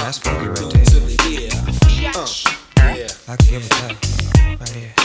that's funky right there. I can give it that. Right here.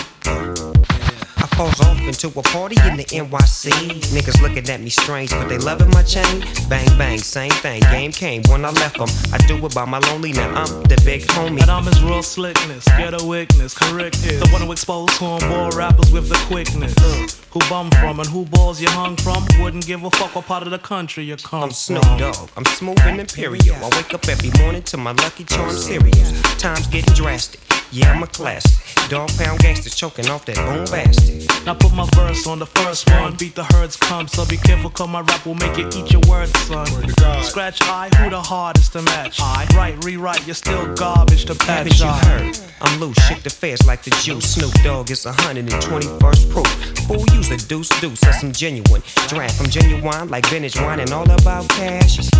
I falls off into a party in the NYC. Niggas looking at me strange, but they loving my chain. Bang, bang, same thing. Game came when I left them. I do it by my lonely, now I'm the big homie. And I'm his real slickness, ghetto witness, correct is the one who exposed cornball rappers with the quickness. Who bum from and who balls you hung from? Wouldn't give a fuck what part of the country you come I'm from. Snoop Dogg, I'm smooth and imperial. I wake up every morning to my Lucky Charm cereals. Time's getting drastic, yeah, I'm a classic. Dog pound gangsters choking off that boom bastard. Now put my verse on the first one. Beat the herds come, so be careful, cause my rap will make you eat your words, son. Scratch I, who the hardest to match? I write, rewrite, you're still garbage to patch. Haven't you heard? I'm loose, shake the feds like the juice. Snoop Dogg is 121st proof. Fool, use a deuce, that's some genuine. Draft, I'm genuine like vintage wine and all about cash.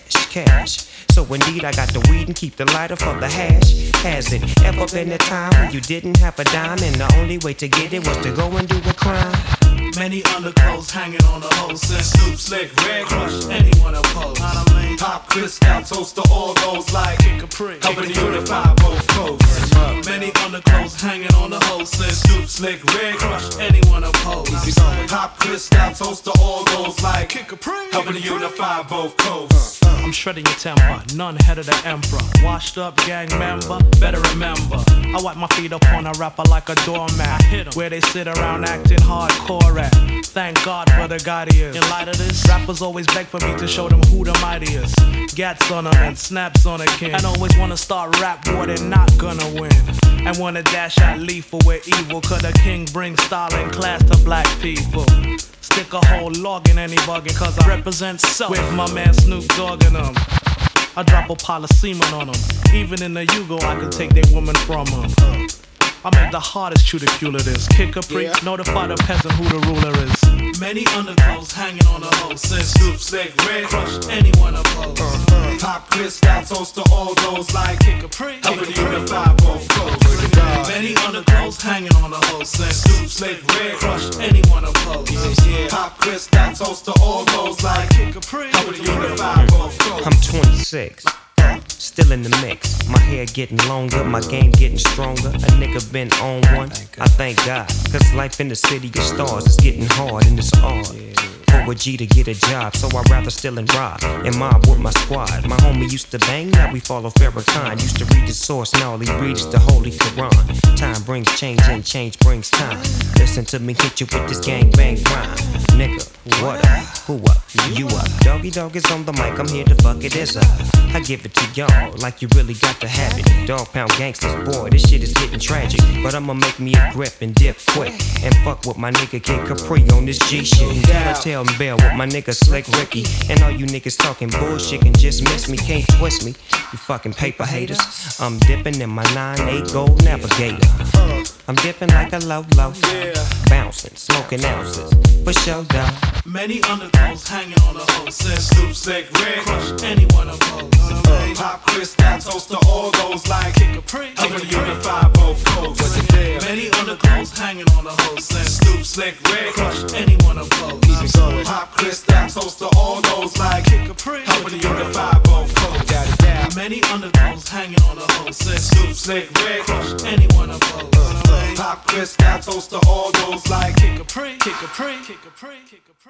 Cash. So indeed, I got the weed and keep the lighter for the hash. Has it ever been a time when you didn't have a dime and the only way to get it was to go and do a crime? Many underclothes hanging on the hose. Snoop, Slick, Red, Crush anyone opposed. Pop, Cristal, toast to all those like Kid Capri, helping to unify both coasts. many underclothes hanging on the hose. Snoop, Slick, Red, Crush anyone opposed. Pop, Cristal, toast to all those like Kid Capri, helping to unify both coasts. I'm shredding your temper, none head of the emperor. Washed up gang member, better remember. I wipe my feet up on a rapper like a doormat. Hit 'em where they sit around acting hardcore at. Thank God for the guardians. In light of this, rappers always beg for me to show them who the mightiest. Gats on them and snaps on a king. And always wanna start rap war, they're not gonna win. And wanna dash out lethal where evil, cause the king brings style and class to black people. Stick a whole log in any buggin', cause I represent self with my man Snoop Dogg in them. I drop a pile of semen on them. Even in the Yugo, I can take their woman from them. I make the hardest chew the cule of this. Kid Capri, notify the peasant who the ruler is. Many underclothes hanging on the hose. Snoop, Slick, Red, Crush anyone opposed. Pop, Cristal, toast to all those like Kid Capri, helping to unify both coasts. many underclothes hanging on the hose. Snoop, Slick, Red, Crush anyone opposed. Pop, Cristal, toast to all those like Kid Capri, helping to unify both coasts. I'm 26, still in the mix. My hair getting longer, my game getting stronger. A nigga been on one, I thank God. Cause life in the city of stars is getting hard and it's hard for a G to get a job, so I'd rather steal and rob and mob with my squad. My homie used to bang, now we follow Farrakhan. Used to read the source, now all he reads is the Holy Quran. Time brings change and change brings time. Listen to me hit you with this gang bang rhyme. Nigga, what up? Who up? You up? Doggy Dogg is on the mic, I'm here to fuck it is up. I give it to y'all like you really got to have it. Dog pound gangsters, boy, this shit is getting tragic. But I'ma make me a grip and dip quick and fuck with my nigga Kid Capri on this G shit. Tell Bell with my nigga Slick Ricky. And all you niggas talking bullshit can just miss me, can't twist me. You fucking paper haters. I'm dipping in my 9-8 gold navigator. I'm dipping like a low, bouncing, smoking ounces. For sure, dog. Many underclothes hanging on the hose. Snoop, Slick, Red, Crush anyone opposed. Pop, Cristal, toast to all those like Kid Capri, helping to unify both coasts. many underclothes hanging on the hose. Snoop, Slick, Red, Crush anyone opposed. Pop, Cristal, toast to all those like Kid Capri, helping to unify both coasts. many underclothes hanging on the hose. Snoop, Slick, Red, Crush anyone opposed. Pop, Cristal, toast to all those like Kid Capri, Kid Capri, Kid Capri, Kid Capri.